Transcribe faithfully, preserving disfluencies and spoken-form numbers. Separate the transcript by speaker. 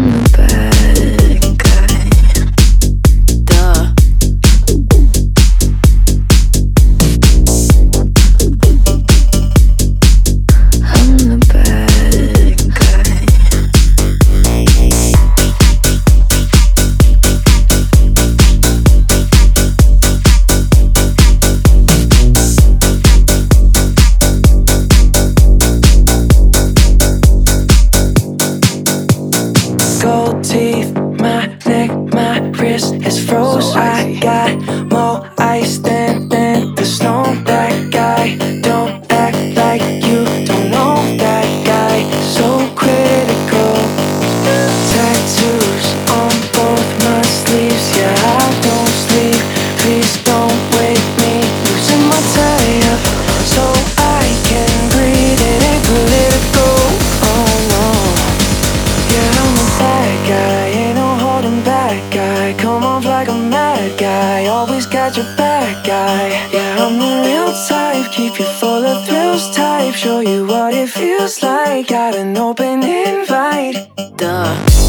Speaker 1: Gold teeth, my neck, my wrist is froze. So I got more ice than, than the snow. That guy, don't act like you don't know that guy. So critical. Tattoos on both my sleeves. Yeah, I don't sleep. Please don't wake me. Losing my tie up so I can breathe. It ain't political. Oh no. Yeah, I'm a bad guy, ain't no holding back guy. Come off like a mad guy, always got your back guy. Yeah, I'm the real type, keep you full of thrills type. Show you what it feels like, got an open invite. Duh.